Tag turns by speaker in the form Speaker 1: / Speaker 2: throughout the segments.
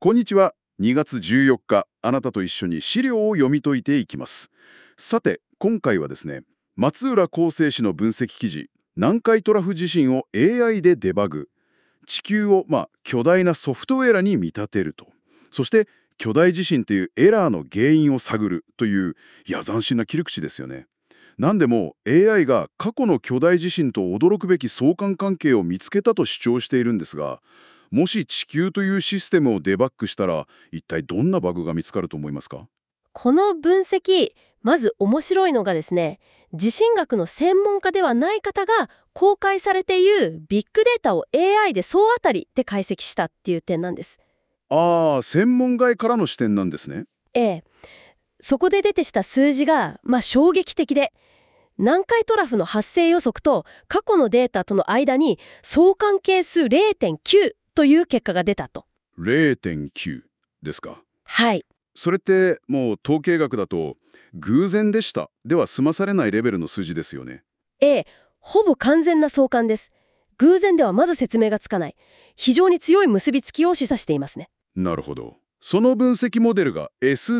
Speaker 1: こんにちは。2月14日、あなたと一緒に資料を読み解いていきます。さて、今回はですね、松浦康生氏の分析記事、南海トラフ地震を AI でデバグ、地球を、巨大なソフトウェアに見立てると。そして、巨大地震というエラーの原因を探るという、斬新な切り口ですよね。なんでも AI が過去の巨大地震と驚くべき相関関係を見つけたと主張しているんですが、もし地球というシステムをデバッグしたら、一体どんなバグが見つかると思いますか？
Speaker 2: この分析、まず面白いのがですね、地震学の専門家ではない方が公開されているビッグデータを AI で総当たりで解析したっていう点なんです。
Speaker 1: 専門外からの視点なんですね。
Speaker 2: ええ、そこで出てきた数字が、衝撃的で、南海トラフの発生予測と過去のデータとの間に相関係数 0.9 という結果が出たと。
Speaker 1: 0.9 ですか。
Speaker 2: はい。
Speaker 1: それってもう統計学だと偶然でしたでは済まされないレベルの数字ですよね。
Speaker 2: ええ、ほぼ完全な相関です。偶然ではまず説明がつかない。非常に強い結びつきを示唆していますね。
Speaker 1: なるほど。その分析モデルが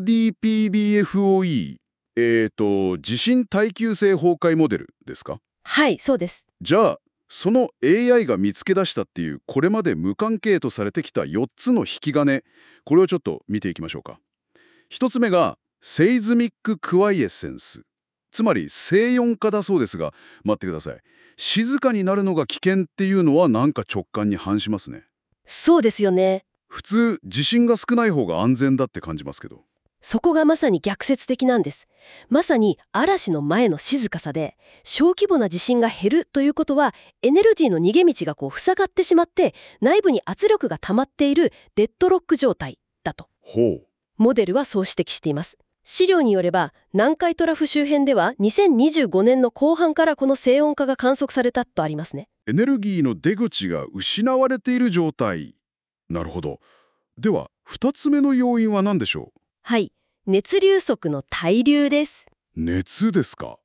Speaker 1: SDPBFOE、地震耐久性崩壊モデルですか？
Speaker 2: はい、そうです。
Speaker 1: じゃあ、その AI が見つけ出したっていうこれまで無関係とされてきた4つの引き金、これをちょっと見ていきましょうか。1つ目がセイズミッククワイエッセンス。つまり静音化だそうですが、待ってください。静かになるのが危険っていうのはなんか直感に反しますね。
Speaker 2: そうですよね。
Speaker 1: 普通、地震が少ない方が安全だって感じますけど。
Speaker 2: そこがまさに逆説的なんです。まさに嵐の前の静かさで、小規模な地震が減るということは、エネルギーの逃げ道が塞がってしまって、内部に圧力が溜まっているデッドロック状態だと。
Speaker 1: ほう。
Speaker 2: モデルはそう指摘しています。資料によれば、南海トラフ周辺では2025年の後半からこの静音化が観測されたとありますね。
Speaker 1: エネルギーの出口が失われている状態。なるほど。では、2つ目の要因は何でしょ
Speaker 2: はい。熱流速の滞留です。
Speaker 1: う？熱ですか。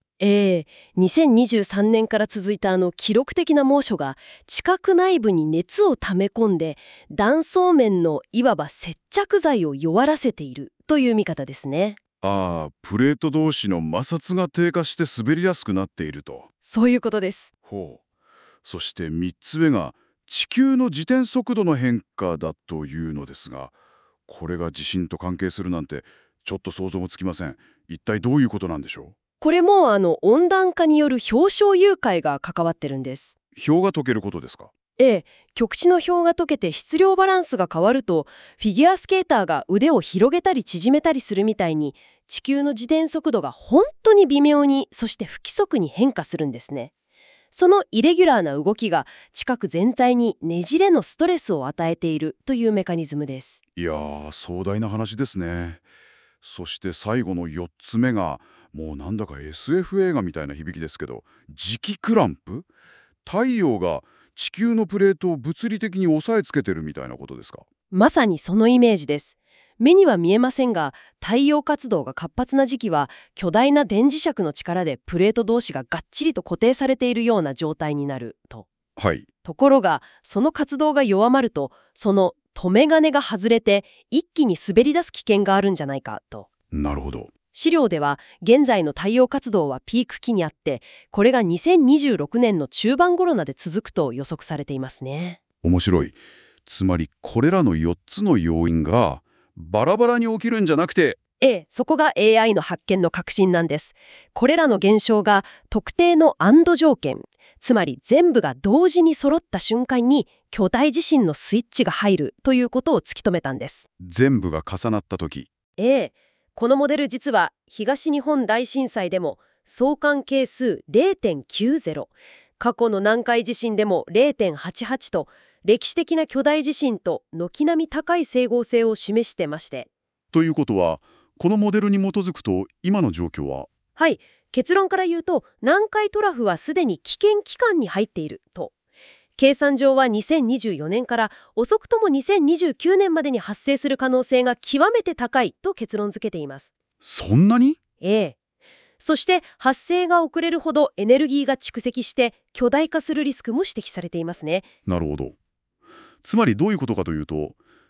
Speaker 2: 2023年から続いた記録的な猛暑が地殻内部に熱を溜め込んで断層面のいわば接着剤を弱らせているという見方ですね。
Speaker 1: プレート同士の摩擦が低下して滑りやすくなっていると。
Speaker 2: そういうことです。
Speaker 1: ほう。そして3つ目が地球の自転速度の変化だというのですが、これが地震と関係するなんてちょっと想像もつきません。一体どういうことなんでしょ
Speaker 2: これも温暖化による氷晶融解が関わってるんです。
Speaker 1: う？氷が溶けることですか？
Speaker 2: 極地の氷が溶けて質量バランスが変わると、フィギュアスケーターが腕を広げたり縮めたりするみたいに、地球の自転速度が本当に微妙に、そして不規則に変化するんですね。そのイレギュラーな動きが地殻全体にねじれのストレスを与えているというメカニズムです。
Speaker 1: いやー、壮大な話ですね。そして最後の4つ目が、もうなんだか SF 映画みたいな響きですけど、磁気クランプ？太陽が地球のプレートを物理的に押さえつけてるみたいなことですか？
Speaker 2: まさにそのイメージです。目には見えませんが、太陽活動が活発な時期は巨大な電磁石の力でプレート同士ががっちりと固定されているような状態になると。
Speaker 1: はい。
Speaker 2: ところが、その活動が弱まると、その止め金が外れて一気に滑り出す危険があるんじゃないかと。
Speaker 1: なるほど。
Speaker 2: 資料では現在の太陽活動はピーク期にあって、これが2026年の中盤頃まで続くと予測されていますね。
Speaker 1: 面白い。つまりこれらの4つの要因がバラバラに起きるんじゃなくて、
Speaker 2: そこが AI の発見の核心なんです。これらの現象が特定の&条件、つまり全部が同時に揃った瞬間に巨大地震のスイッチが入るということを突き止めたんです。
Speaker 1: 全部が重なった時。
Speaker 2: このモデル実は東日本大震災でも相関係数 0.90、過去の南海地震でも 0.88 と歴史的な巨大地震と軒並み高い整合性を示してまして。
Speaker 1: ということは、このモデルに基づくと今の状況は？
Speaker 2: はい、結論から言うと南海トラフはすでに危険期間に入っていると。計算上は2024年から遅くとも2029年までに発生する可能性が極めて高いと結論付けています。
Speaker 1: そんなに？
Speaker 2: そして発生が遅れるほどエネルギーが蓄積して巨大化するリスクも指摘されていますね。
Speaker 1: なるほど。つまりどういうことかというと、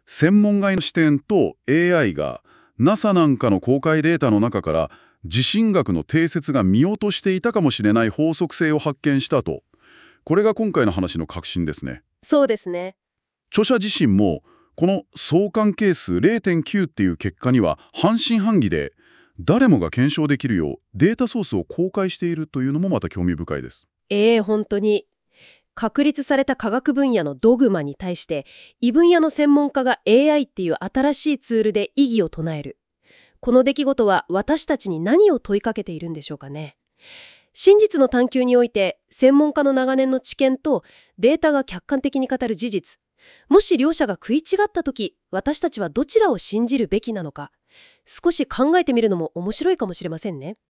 Speaker 1: 専門外の視点と AI が NASA なんかの公開データの中から地震学の定説が見落としていたかもしれない法則性を発見したと。これが今回の話の核心ですね。
Speaker 2: そうですね。
Speaker 1: 著者自身もこの相関係数 0.9 っていう結果には半信半疑で、誰もが検証できるようデータソースを公開しているというのもまた興味深いです。
Speaker 2: 本当に。確立された科学分野のドグマに対して、異分野の専門家が AI っていう新しいツールで異議を唱える。この出来事は私たちに何を問いかけているんでしょうかね。真実の探求において、専門家の長年の知見とデータが客観的に語る事実。もし両者が食い違ったとき、私たちはどちらを信じるべきなのか、少し考えてみるのも面白いかもしれませんね。